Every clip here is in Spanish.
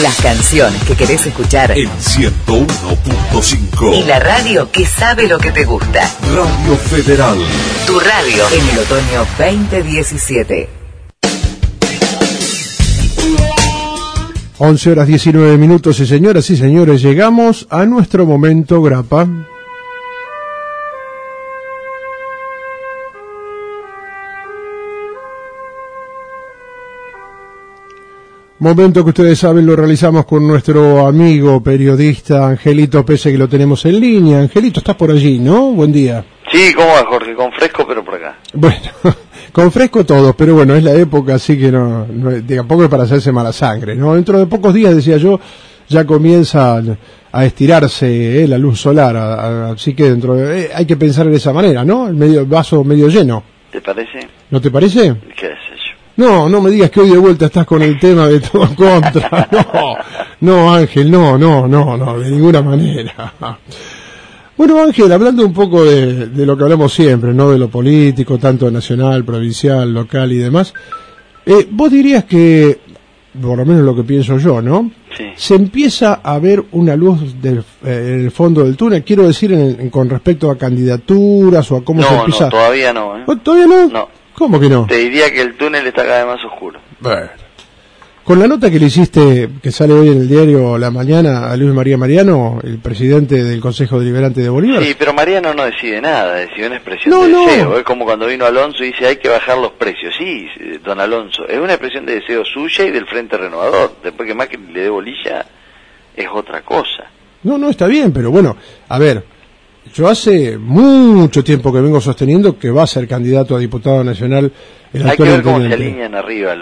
Las canciones que querés escuchar en 101.5. y la radio que sabe lo que te gusta. Radio Federal. Tu radio en el otoño 2017. 11:19, y señoras y señores, llegamos a nuestro momento grapa. Momento que ustedes saben lo realizamos con nuestro amigo periodista Angelito Pese, que lo tenemos en línea. Angelito, estás por allí, ¿no? Buen día. Sí, ¿cómo va, Jorge? Con fresco, pero por acá. Bueno, con fresco todos, pero bueno, es la época, así que no tampoco es para hacerse mala sangre, ¿no? Dentro de pocos días, decía yo, ya comienza a estirarse la luz solar, así que hay que pensar de esa manera, ¿no? El vaso medio lleno. ¿Te parece? ¿No te parece? ¿Qué sé yo? No me digas que hoy de vuelta estás con el tema de todo en contra. No, Ángel, no, de ninguna manera. Bueno, Ángel, hablando un poco de lo que hablamos siempre, ¿no? De lo político, tanto nacional, provincial, local y demás. Vos dirías que, por lo menos lo que pienso yo, ¿no? Sí. Se empieza a ver una luz en el fondo del túnel, quiero decir, con respecto a candidaturas o a cómo se empieza. No, todavía no, ¿eh? ¿Todavía no? No. ¿Cómo que no? Te diría que el túnel está cada vez más oscuro. Bueno. Con la nota que le hiciste, que sale hoy en el diario La Mañana, a Luis María Mariano, el presidente del Consejo Deliberante de Bolívar. Sí, pero Mariano no decide nada, decide una expresión de deseo. Es como cuando vino Alonso y dice hay que bajar los precios. Sí, don Alonso, es una expresión de deseo suya y del Frente Renovador. Después que Macri le dé bolilla, es otra cosa. No, está bien, pero bueno, a ver, yo hace mucho tiempo que vengo sosteniendo que va a ser candidato a diputado nacional el Hay que actual ver cómo se intendente. alinean arriba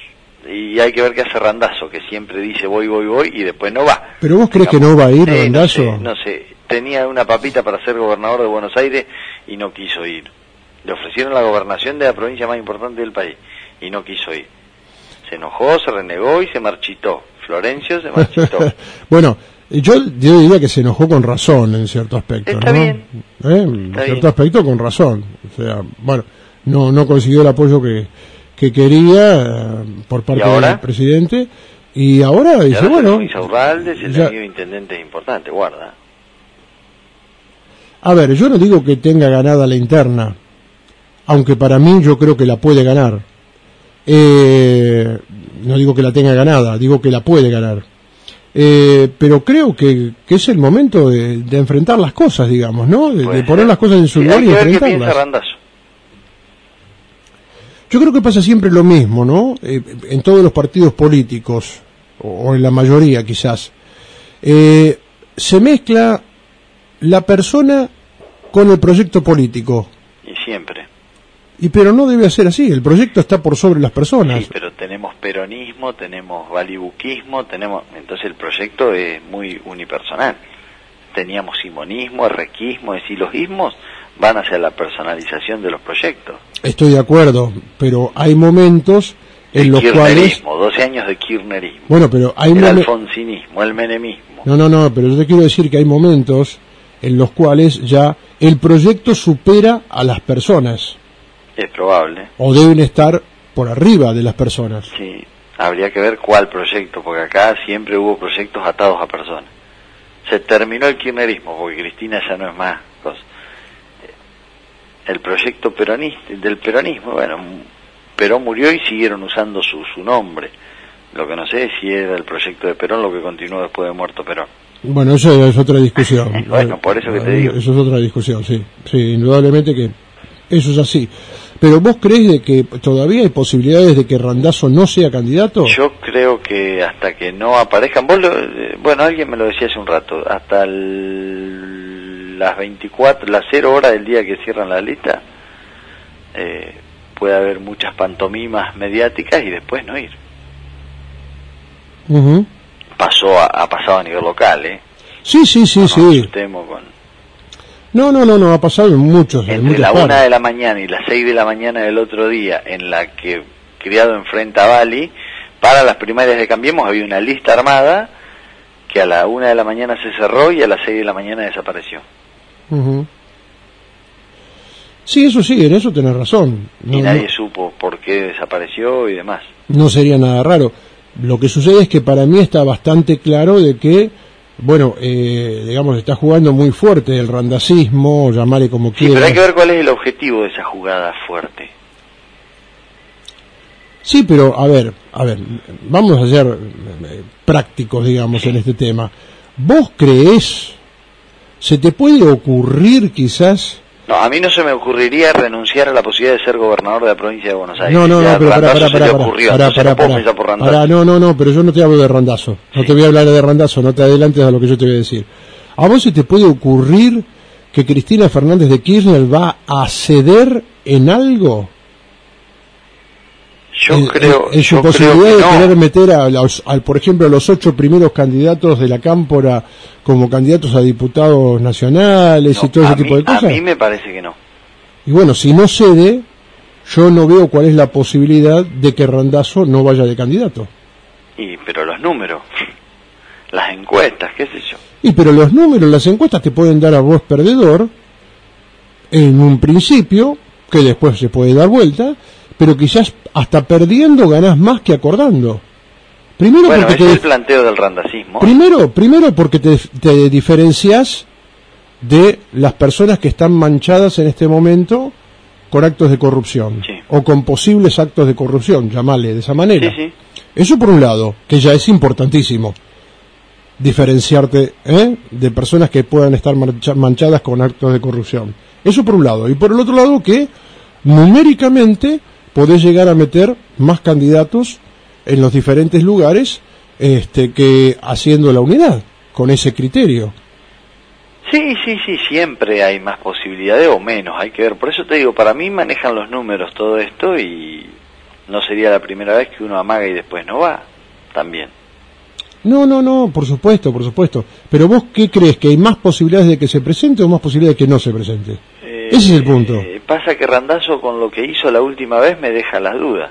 y hay que ver qué hace Randazzo, que siempre dice voy y después no va. ¿Pero vos crees que no va a ir Randazzo? No sé, tenía una papita para ser gobernador de Buenos Aires y no quiso ir. Le ofrecieron la gobernación de la provincia más importante del país y no quiso ir. Se enojó, se renegó y se marchitó. Florencio se marchitó. Bueno, yo diría que se enojó con razón en cierto aspecto. Está ¿no? bien. En cierto aspecto con razón. O sea, bueno, no consiguió el apoyo que quería por parte del presidente, y ahora dice, bueno, Insaurralde es el amigo intendente importante, guarda. A ver, yo no digo que tenga ganada la interna, aunque para mí yo creo que la puede ganar. No digo que la tenga ganada, digo que la puede ganar. Pero creo que es el momento de enfrentar las cosas, digamos, ¿no? De poner las cosas en su lugar y enfrentarlas. Yo creo que pasa siempre lo mismo, ¿no? En todos los partidos políticos, o en la mayoría quizás. Se mezcla la persona con el proyecto político. Y siempre. Pero no debe ser así, el proyecto está por sobre las personas. Sí, pero tenemos peronismo, tenemos balibuquismo, entonces el proyecto es muy unipersonal. Teníamos simonismo, errequismo, es decir, los ismos van hacia la personalización de los proyectos. Estoy de acuerdo, pero hay momentos en los cuales... 12 años de kirchnerismo. Bueno, pero hay el alfonsinismo, el menemismo. No, pero yo te quiero decir que hay momentos en los cuales ya el proyecto supera a las personas. Es probable. O deben estar por arriba de las personas. Sí, habría que ver cuál proyecto, porque acá siempre hubo proyectos atados a personas. Se terminó el kirchnerismo, porque Cristina ya no es más cosa. El proyecto del peronismo, bueno, Perón murió y siguieron usando su nombre. Lo que no sé es si era el proyecto de Perón lo que continuó después de muerto Perón. Bueno, eso es otra discusión. Bueno, por eso que te digo. Eso es otra discusión, sí, indudablemente que eso es así. Pero ¿vos crees de que todavía hay posibilidades de que Randazzo no sea candidato? Yo creo que hasta que no aparezcan, bueno, alguien me lo decía hace un rato, hasta las 0 horas del día que cierran la lista, puede haber muchas pantomimas mediáticas y después no ir. Uh-huh. Ha pasado a nivel local, Sí. No, ha pasado en muchos. Entre la 1 de la mañana y las 6 de la mañana del otro día, en la que Criado enfrenta a Bali, para las primarias de Cambiemos había una lista armada que a la 1 de la mañana se cerró y a las 6 de la mañana desapareció. Uh-huh. Sí, eso sí, en eso tenés razón. Y nadie supo por qué desapareció y demás. No sería nada raro. Lo que sucede es que para mí está bastante claro de que, bueno, digamos, está jugando muy fuerte el randacismo, llamarle como Sí, quiera. pero hay que ver cuál es el objetivo de esa jugada fuerte. Sí, pero a ver, vamos a ser prácticos, digamos, en este tema. ¿Vos creés, se te puede ocurrir quizás? No, a mí no se me ocurriría renunciar a la posibilidad de ser gobernador de la provincia de Buenos Aires. No, pero pero yo no te hablo de Randazzo, no te voy a hablar de Randazzo, no te adelantes a lo que yo te voy a decir. ¿A vos se te puede ocurrir que Cristina Fernández de Kirchner va a ceder en algo? Yo creo en su posibilidad de querer meter por ejemplo, a los 8 primeros candidatos de la Cámpora como candidatos a diputados nacionales y todo ese tipo de cosas. A mí me parece que no. Y bueno, si no cede, yo no veo cuál es la posibilidad de que Randazzo no vaya de candidato. Pero los números, las encuestas, qué sé yo. Pero los números, las encuestas te pueden dar a vos perdedor en un principio, que después se puede dar vuelta, pero quizás hasta perdiendo ganás más que acordando. Primero bueno, porque ese es el planteo del randacismo. Primero porque te diferencias de las personas que están manchadas en este momento con actos de corrupción, sí, o con posibles actos de corrupción, llamale de esa manera. Sí. Eso por un lado, que ya es importantísimo, diferenciarte de personas que puedan estar manchadas con actos de corrupción. Eso por un lado. Y por el otro lado que numéricamente podés llegar a meter más candidatos en los diferentes lugares que haciendo la unidad, con ese criterio. Sí, siempre hay más posibilidades o menos, hay que ver. Por eso te digo, para mí manejan los números todo esto y no sería la primera vez que uno amaga y después no va, también. No, por supuesto. Pero vos, ¿qué crees? ¿Que hay más posibilidades de que se presente o más posibilidades de que no se presente? Ese es el punto. Pasa que Randazzo con lo que hizo la última vez me deja las dudas.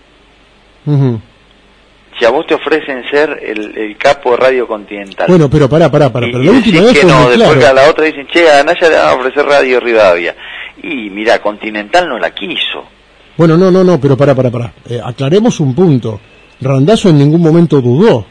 Uh-huh. Si a vos te ofrecen ser el capo de Radio Continental. Bueno, pero pará, pero la última vez que no, después claro. A la otra dicen, che, a Anaya le van a ofrecer Radio Rivadavia. Y mira, Continental no la quiso. Bueno, no, pero pará. Aclaremos un punto. Randazzo en ningún momento dudó.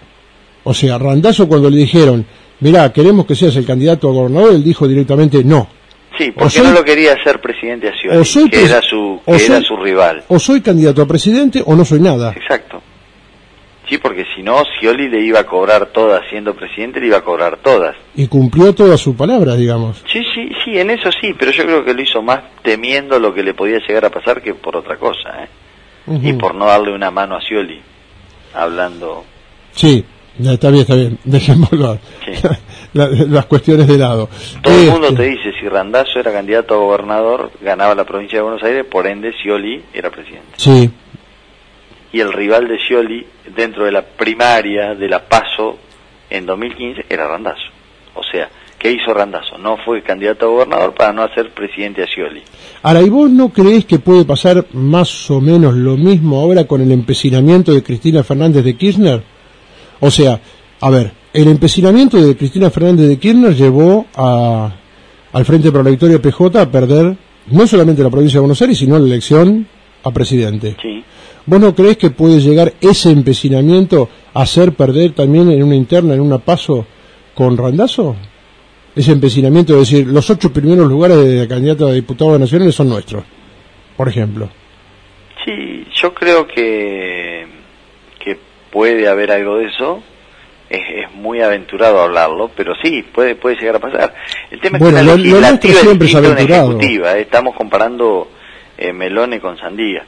O sea, Randazzo cuando le dijeron, mirá, queremos que seas el candidato a gobernador, él dijo directamente no. Sí, porque no lo quería hacer presidente a Scioli, que era su rival. O soy candidato a presidente o no soy nada. Exacto. Sí, porque si no, Scioli le iba a cobrar todas, siendo presidente le iba a cobrar todas. Y cumplió toda su palabra, digamos. Sí, en eso sí, pero yo creo que lo hizo más temiendo lo que le podía llegar a pasar que por otra cosa, Uh-huh. Y por no darle una mano a Scioli, hablando... Sí, está bien, dejémoslo. Sí. Las cuestiones de lado. Todo el mundo te dice, si Randazzo era candidato a gobernador, ganaba la provincia de Buenos Aires, por ende Scioli era presidente. Sí. Y el rival de Scioli, dentro de la primaria de la PASO, en 2015, era Randazzo. O sea, ¿qué hizo Randazzo? No fue candidato a gobernador para no hacer presidente a Scioli. Ahora, ¿y vos no creés que puede pasar más o menos lo mismo ahora con el empecinamiento de Cristina Fernández de Kirchner? O sea, a ver, el empecinamiento de Cristina Fernández de Kirchner llevó al Frente para la Victoria PJ a perder no solamente la provincia de Buenos Aires, sino la elección a presidente. Sí. ¿Vos no creés que puede llegar ese empecinamiento a hacer perder también en una interna, en una PASO con Randazzo? Ese empecinamiento de decir, los 8 primeros lugares de candidato a diputados nacionales son nuestros, por ejemplo. Sí, yo creo que puede haber algo de eso. Es muy aventurado hablarlo, pero sí, puede llegar a pasar. El tema es que la legislativa es distinta a una ejecutiva. Estamos comparando melones con sandía.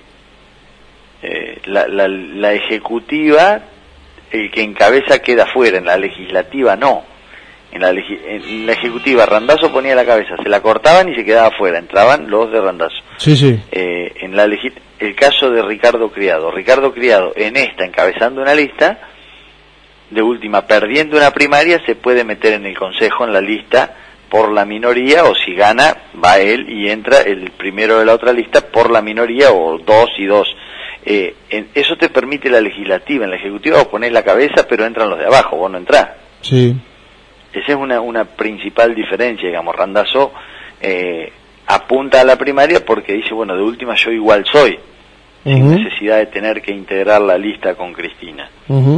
La ejecutiva, el que encabeza queda fuera, en la legislativa no. En la ejecutiva Randazzo ponía la cabeza, se la cortaban y se quedaba fuera, entraban los de Randazzo. Sí. El caso de Ricardo Criado en encabezando una lista, de última, perdiendo una primaria, se puede meter en el consejo, en la lista, por la minoría, o si gana, va él y entra el primero de la otra lista por la minoría, o 2 y 2. Eso te permite la legislativa. En la ejecutiva vos ponés la cabeza, pero entran los de abajo, vos no entrás. Sí. Esa es una principal diferencia, digamos. Randazzo apunta a la primaria porque dice, bueno, de última yo igual soy. sin necesidad de tener que integrar la lista con Cristina.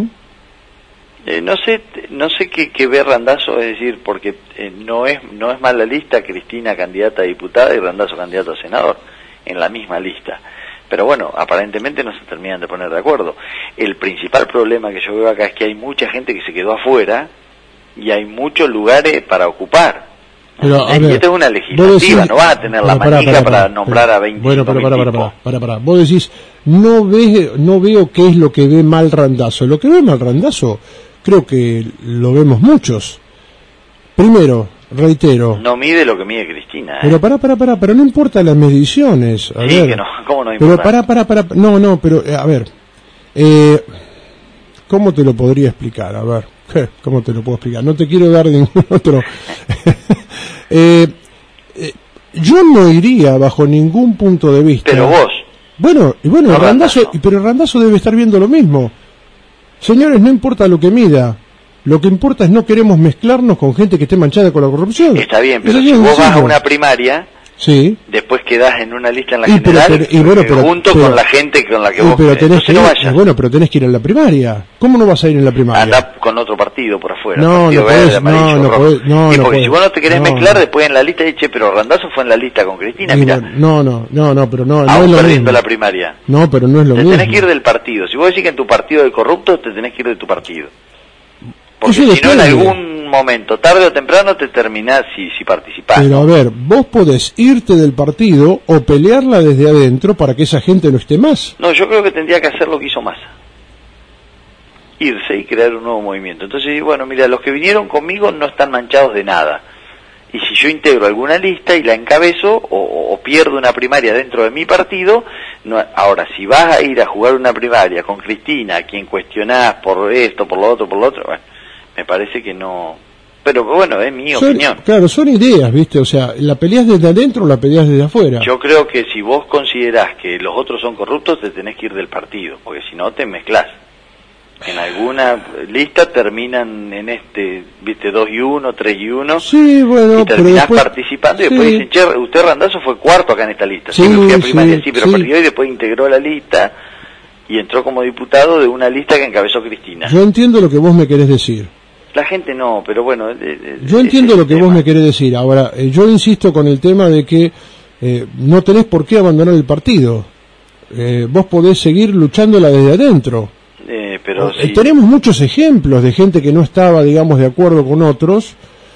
No sé qué ve Randazzo, es decir, porque no es mala lista, Cristina candidata a diputada y Randazzo candidato a senador, en la misma lista. Pero bueno, aparentemente no se terminan de poner de acuerdo. El principal problema que yo veo acá es que hay mucha gente que se quedó afuera y hay muchos lugares para ocupar. Pero, y esta es una legislativa, no vas a tener la manija para nombrar a 20. Bueno, pero para. Vos decís, no veo qué es lo que ve mal Randazzo. Lo que ve mal Randazzo, creo que lo vemos muchos. Primero, reitero. No mide lo que mide Cristina. Pero pero no importa las mediciones. A ver. Que no, ¿cómo no importa? Pero no, pero, a ver. ¿Cómo te lo podría explicar? A ver, ¿cómo te lo puedo explicar? No te quiero dar ningún otro. Yo no iría bajo ningún punto de vista. Pero vos. Bueno, no, Randazzo, pero Randazzo debe estar viendo lo mismo. Señores, no importa lo que mida. Lo que importa es no queremos mezclarnos con gente que esté manchada con la corrupción. Está bien, pero si vos vas a una primaria, sí, después quedás en una lista en la general, junto con la gente con la que vos pero tenés que no vayas. Bueno, pero tenés que ir a la primaria. ¿Cómo no vas a ir en la primaria? Andá con otro partido por afuera. No porque si vos no te querés mezclar, después en la lista dice, pero Randazzo fue en la lista con Cristina, mira. No, pero no es lo perdiendo mismo. La primaria. No, pero no es lo mismo. Te tenés que ir del partido. Si vos decís que en tu partido hay corruptos, te tenés que ir de tu partido. Porque si no, en algún momento, tarde o temprano, te terminás si participás. Pero a ver, vos podés irte del partido o pelearla desde adentro para que esa gente no esté más. No, yo creo que tendría que hacer lo que hizo Massa. Irse y crear un nuevo movimiento. Entonces, bueno, mira, los que vinieron conmigo no están manchados de nada. Y si yo integro alguna lista y la encabezo o pierdo una primaria dentro de mi partido, no, ahora, si vas a ir a jugar una primaria con Cristina, a quien cuestionás por esto, por lo otro, bueno, me parece que no. Pero bueno, es mi opinión. Claro, son ideas, ¿viste? O sea, ¿la peleás desde adentro o la peleás desde afuera? Yo creo que si vos considerás que los otros son corruptos, te tenés que ir del partido, porque si no te mezclás. En alguna lista terminan en ¿viste? 2 y 1, 3 y 1. Sí, bueno, y terminás participando y después dicen, che, usted Randazzo fue cuarto acá en esta lista. Sí, fui a primaria, pero perdió y después integró la lista y entró como diputado de una lista que encabezó Cristina. Yo entiendo lo que vos me querés decir. La gente no, pero bueno. Yo entiendo lo que vos me querés decir. Ahora, yo insisto con el tema de que no tenés por qué abandonar el partido. Vos podés seguir luchándola desde adentro. Pero tenemos muchos ejemplos de gente que no estaba, digamos, de acuerdo con otros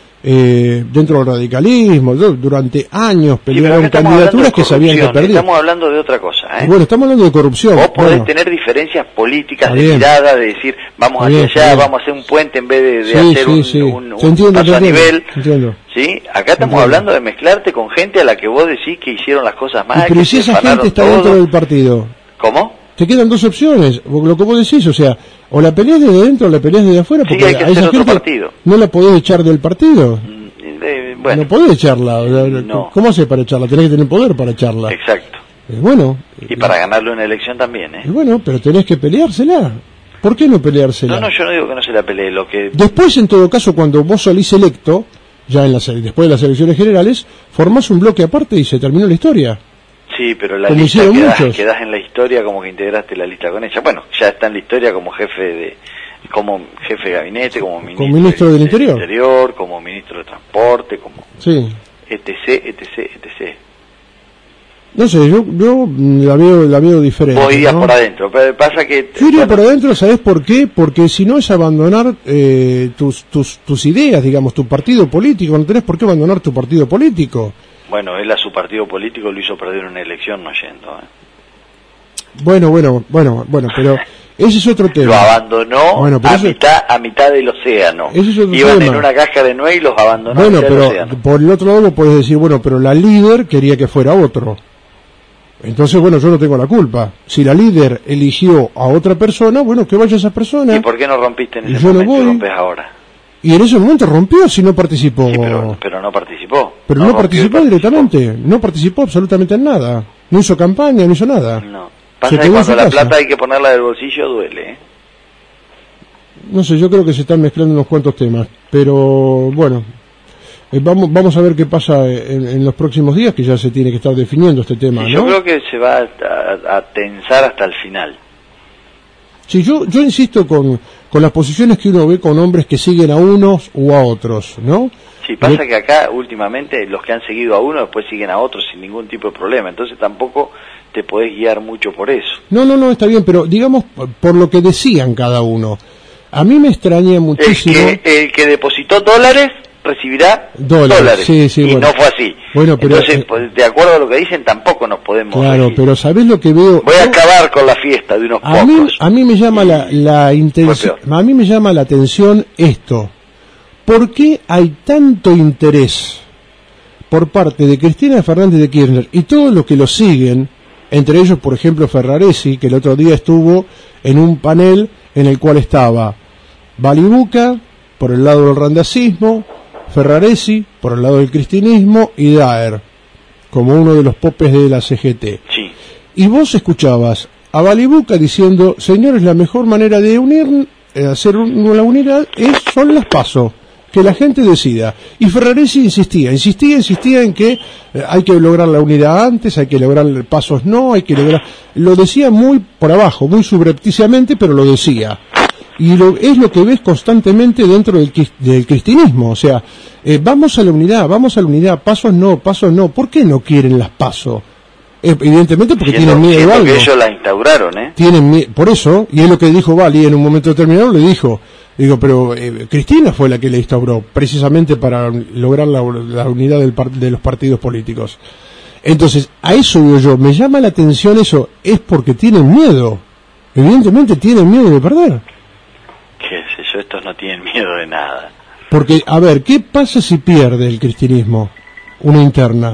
dentro del radicalismo. Durante años pelearon candidaturas que sabían que perdían. Estamos hablando de otra cosa. Bueno, estamos hablando de corrupción. Vos podés tener diferencias políticas de mirada, de decir, vamos hacia allá, vamos a hacer un puente en vez de hacer un paso a nivel. ¿Sí? Acá estamos hablando de mezclarte con gente a la que vos decís que hicieron las cosas mal. Pero si esa gente está dentro del partido. ¿Cómo? Te quedan dos opciones, lo que vos decís, o sea, o la peleás desde dentro o la peleás desde afuera, porque hay que hacer otro partido. ¿No la podés echar del partido? Bueno, no podés echarla. No. ¿Cómo haces para echarla? Tenés que tener poder para echarla. Exacto. Bueno. Y para ganarle una elección también, Bueno, pero tenés que peleársela. ¿Por qué no peleársela? No, yo no digo que no se la pelee, Después, en todo caso, cuando vos salís electo, ya después de las elecciones generales, formás un bloque aparte y se terminó la historia. Sí, pero la lista quedás en la historia como que integraste la lista con ella. Bueno, ya está en la historia como jefe de gabinete, como ministro del Interior, como ministro de Transporte, como etc. No sé, yo la veo diferente. Vos irías por adentro, pero pasa que... Yo iría por adentro, ¿sabés por qué? Porque si no es abandonar tus ideas, digamos, tu partido político. No tenés por qué abandonar tu partido político. Bueno, él a su partido político lo hizo perder una elección no yendo. Bueno, pero ese es otro tema. Lo abandonó a mitad del océano. Iban tema. En una caja de nuez y los abandonó a mitad del océano. Por el otro lado vos podés decir, bueno, pero la líder quería que fuera otro. Entonces, bueno, yo no tengo la culpa. Si la líder eligió a otra persona, bueno, que vaya esa persona. ¿Y por qué no rompiste en ese momento y rompes ahora? Y en ese momento rompió si no participó. Sí, pero no participó. Pero no participó directamente. No participó absolutamente en nada. No hizo campaña, no hizo nada. No. Pasa que cuando la plata hay que ponerla del bolsillo duele. No sé, yo creo que se están mezclando unos cuantos temas. Pero bueno, Vamos a ver qué pasa en los próximos días, que ya se tiene que estar definiendo este tema, sí, ¿no? Yo creo que se va a tensar hasta el final. Sí, yo insisto con las posiciones que uno ve con hombres que siguen a unos u a otros, ¿no? Sí, pasa que acá últimamente los que han seguido a uno después siguen a otros sin ningún tipo de problema, entonces tampoco te podés guiar mucho por eso. No, está bien, pero digamos por lo que decían cada uno. A mí me extraña muchísimo... El que depositó dólares recibirá dólares. Sí, y bueno. no fue así. Bueno, pero, entonces, pues, de acuerdo a lo que dicen, tampoco nos podemos Claro, regir. pero ¿sabés lo que veo? Voy a acabar con la fiesta de unos pocos. A mí me llama la intención, a mí me llama la atención esto. ¿Por qué hay tanto interés por parte de Cristina Fernández de Kirchner y todos los que lo siguen, entre ellos, por ejemplo, Ferraresi, que el otro día estuvo en un panel en el cual estaba Balibuca, por el lado del randacismo, Ferraresi, por el lado del cristinismo, y Daer, como uno de los popes de la CGT. Sí. Y vos escuchabas a Balibuca diciendo, señores, la mejor manera de unir, hacer una unidad son las PASO, que la gente decida. Y Ferraresi insistía en que hay que lograr la unidad antes, hay que lograr pasos no, hay que lograr... Lo decía muy por abajo, muy subrepticiamente, pero lo decía. Y es lo que ves constantemente dentro del cristinismo, o sea, vamos a la unidad, pasos no. ¿Por qué no quieren las pasos? Evidentemente porque tienen miedo de algo. Que ellos la instauraron, Por eso, y es lo que dijo Bali en un momento determinado, le dijo, pero Cristina fue la que le instauró, precisamente para lograr la unidad de los partidos políticos. Entonces, a eso digo yo, me llama la atención eso, es porque tienen miedo, evidentemente tienen miedo de perder. Qué sé yo, estos no tienen miedo de nada. Porque, a ver, ¿qué pasa si pierde el cristianismo una interna?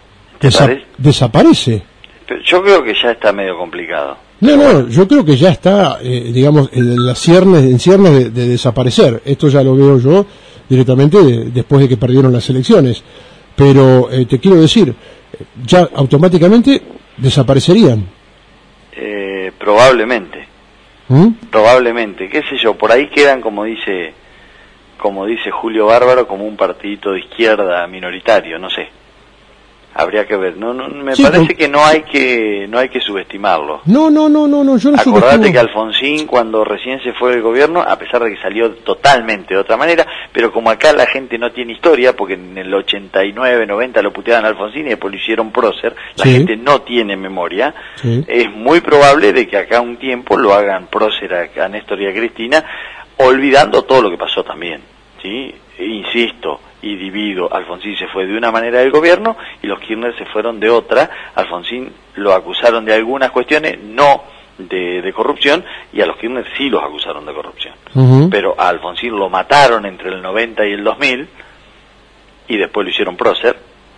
Desaparece. Pero yo creo que ya está medio complicado. No, yo creo que ya está, digamos, en ciernes de desaparecer. Esto ya lo veo yo directamente después de que perdieron las elecciones. Pero te quiero decir, ya automáticamente desaparecerían. Probablemente. Probablemente, qué sé yo, por ahí quedan, como dice Julio Bárbaro, como un partidito de izquierda minoritario, no sé. Habría que ver. Me parece que no hay que subestimarlo. No, yo no subestimo. Acordate que Alfonsín, cuando recién se fue del gobierno, a pesar de que salió totalmente de otra manera, pero como acá la gente no tiene historia, porque en el 89, 90 lo puteaban a Alfonsín y después lo hicieron prócer, la gente no tiene memoria, es muy probable de que acá un tiempo lo hagan prócer a Néstor y a Cristina, olvidando todo lo que pasó también, ¿sí? Insisto y divido, Alfonsín se fue de una manera del gobierno y los Kirchner se fueron de otra. Alfonsín lo acusaron de algunas cuestiones, no de corrupción, y a los Kirchner sí los acusaron de corrupción. Pero a Alfonsín lo mataron entre el 90 y el 2000 y después lo hicieron prócer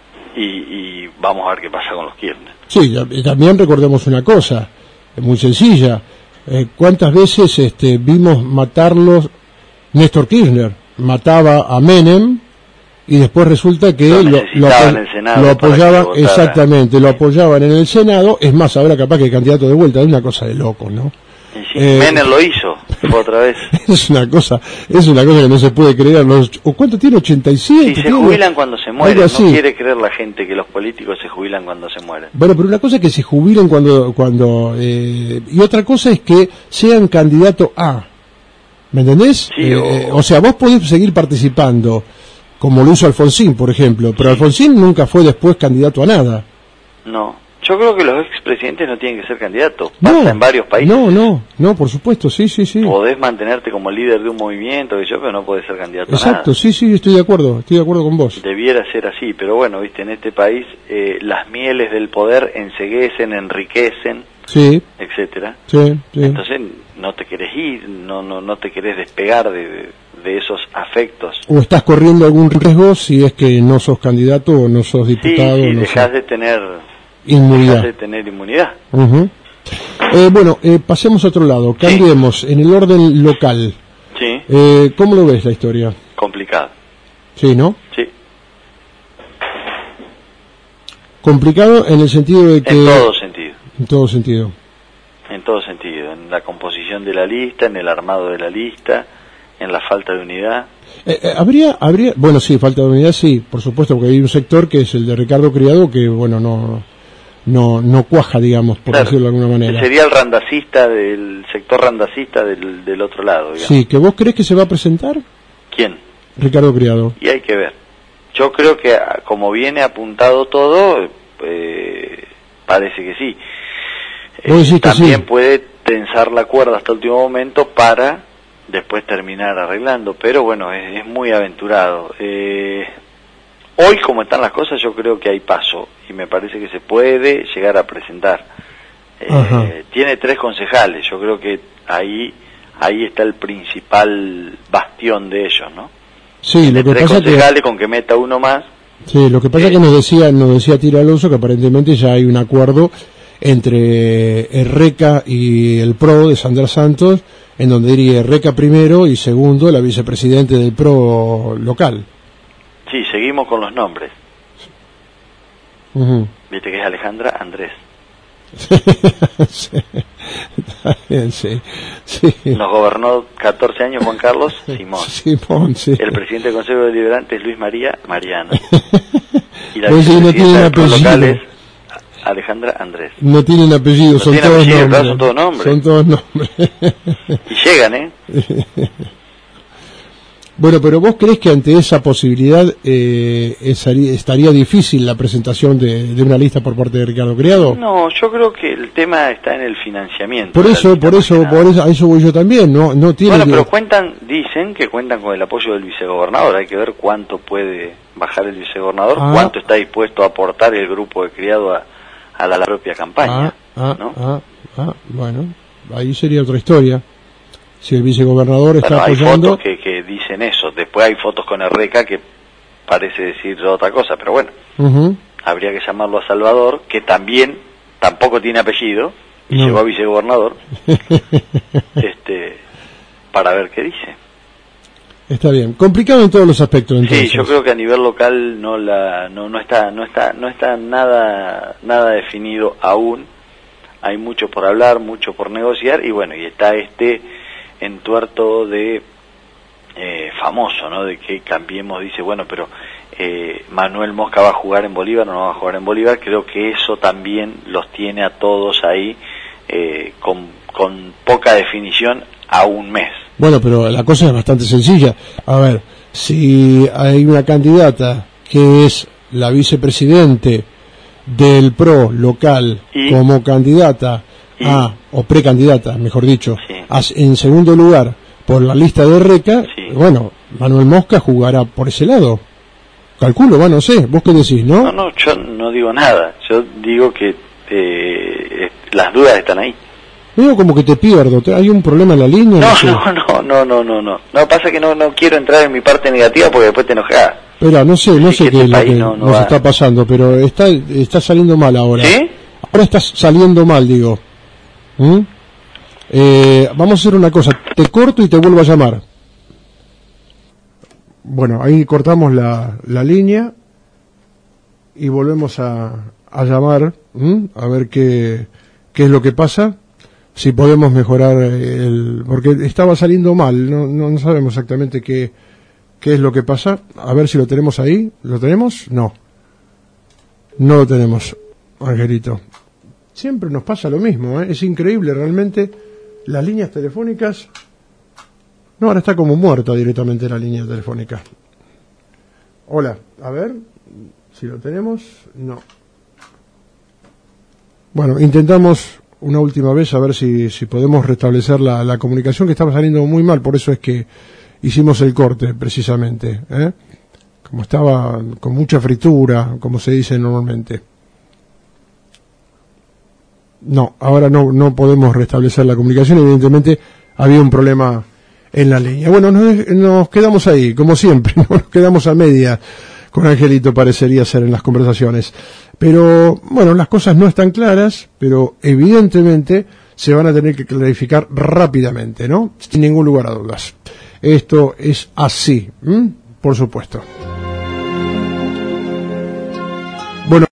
y vamos a ver qué pasa con los Kirchner. Sí, también recordemos una cosa, muy sencilla, ¿cuántas veces vimos matarlos? Néstor Kirchner mataba a Menem y después resulta que lo apoyaban, exactamente, lo apoyaban en el Senado, es más, ahora capaz que el candidato de vuelta, es una cosa de loco, ¿no? Sí, Menem lo hizo otra vez. Es una cosa que no se puede creer. ¿Cuánto tiene? 87. Sí, se jubilan cuando se mueren. No quiere creer la gente que los políticos se jubilan cuando se mueren. Bueno, pero una cosa es que se jubilen y otra cosa es que sean candidato a. ¿Me entendés? Sí, o sea, vos podés seguir participando, como lo hizo Alfonsín, por ejemplo, pero Alfonsín nunca fue después candidato a nada. No, yo creo que los expresidentes no tienen que ser candidatos. Pasa en varios países. No, por supuesto, sí. Podés mantenerte como líder de un movimiento, pero no podés ser candidato a nada. Exacto, sí, estoy de acuerdo con vos. Debiera ser así, pero bueno, viste, en este país las mieles del poder enceguecen, enriquecen, etcétera. Sí. Entonces no te querés ir, no te querés despegar de esos afectos. O estás corriendo algún riesgo si es que no sos candidato o no sos diputado. Sí, dejás de tener inmunidad. Bueno, pasemos a otro lado, cambiemos en el orden local. Sí. ¿Cómo lo ves la historia? Complicado. Sí, ¿no? Sí. Complicado en el sentido de que... En todo sentido. En todo sentido. En todo sentido, en la composición de la lista, en el armado de la lista, en la falta de unidad. Habría, bueno, sí, falta de unidad, sí, por supuesto, porque hay un sector que es el de Ricardo Criado que, bueno, no cuaja, digamos, por Claro, decirlo de alguna manera. Sería el randacista del sector randacista del otro lado, digamos. Sí, ¿que vos crees que se va a presentar? ¿Quién? Ricardo Criado. Y hay que ver. Yo creo que como viene apuntado todo, parece que sí. Vos decís que También sí. puede tensar la cuerda hasta el último momento para después terminar arreglando, pero bueno, es muy aventurado. Hoy, como están las cosas, yo creo que hay paso y me parece que se puede llegar a presentar. Tiene 3 concejales, yo creo que ahí está el principal bastión de ellos, ¿no? Sí, Tiene lo que 3 pasa concejales con que meta uno más. Sí, lo que pasa que nos decía Tiro Alonso que aparentemente ya hay un acuerdo entre Erreca y el PRO de Sandra Santos, en donde iría Erreca primero y segundo la vicepresidente del PRO local. Sí, seguimos con los nombres. Uh-huh. Viste que es Alejandra Andrés. Sí, está bien, sí. Nos gobernó 14 años Juan Carlos Simón. Sí. El presidente del Consejo Deliberante es Luis María Mariano. Y la Pues sí, no tienen vicepresidenta del PRO apellido. local es Alejandra Andrés. No tienen apellido, No son, tienen todos apellido, nombres. claro, son todos nombres. Son todos nombres. Y llegan, Bueno, pero ¿vos crees que ante esa posibilidad estaría difícil la presentación de una lista por parte de Ricardo Criado? No, yo creo que el tema está en el financiamiento. Por eso, a eso voy yo también, no tiene. Bueno, pero dicen que cuentan con el apoyo del vicegobernador, hay que ver cuánto puede bajar el vicegobernador, cuánto está dispuesto a aportar el grupo de Criado a la propia campaña, ¿no? Bueno, ahí sería otra historia. Si el vicegobernador está apoyando... Hay fotos que dicen eso, después hay fotos con Erreca que parece decir otra cosa, pero bueno, habría que llamarlo a Salvador, que tampoco tiene apellido, y llegó a vicegobernador, para ver qué dice. Está bien, complicado en todos los aspectos, entonces. Sí, yo creo que a nivel local no está nada definido aún, hay mucho por hablar, mucho por negociar, y bueno, y está entuerto de famoso, ¿no? De que Cambiemos dice, bueno, pero Manuel Mosca va a jugar en Bolívar o no va a jugar en Bolívar. Creo que eso también los tiene a todos ahí con poca definición a un mes. Bueno, pero la cosa es bastante sencilla. A ver, si hay una candidata que es la vicepresidente del PRO local como candidata o precandidata, mejor dicho, en segundo lugar por la lista de Erreca, bueno, Manuel Mosca jugará por ese lado. Calculo, no sé, vos qué decís, ¿no? No, yo no digo nada, yo digo que las dudas están ahí. Veo como que te pierdo, hay un problema en la línea. No, pasa que no quiero entrar en mi parte negativa porque después te enojas. Espera, no sé qué es lo que nos está pasando, pero está saliendo mal ahora. ¿Sí? Ahora está saliendo mal, digo. Vamos a hacer una cosa, te corto y te vuelvo a llamar. Bueno, ahí cortamos la línea y volvemos a llamar, a ver qué es lo que pasa, si podemos mejorar porque estaba saliendo mal, no sabemos exactamente qué es lo que pasa. A ver si lo tenemos ahí. ¿Lo tenemos? No lo tenemos, Angelito. Siempre nos pasa lo mismo, es increíble realmente. Las líneas telefónicas... No, ahora está como muerta directamente la línea telefónica. Hola, a ver si lo tenemos. No. Bueno, intentamos una última vez a ver si podemos restablecer la comunicación, que estaba saliendo muy mal, por eso es que hicimos el corte precisamente, como estaba con mucha fritura, como se dice normalmente. No, ahora no podemos restablecer la comunicación, evidentemente había un problema en la línea. Bueno, nos quedamos ahí, como siempre, nos quedamos a media con Angelito, parecería ser en las conversaciones. Pero, bueno, las cosas no están claras, pero evidentemente se van a tener que clarificar rápidamente, ¿no? Sin ningún lugar a dudas. Esto es así, por supuesto.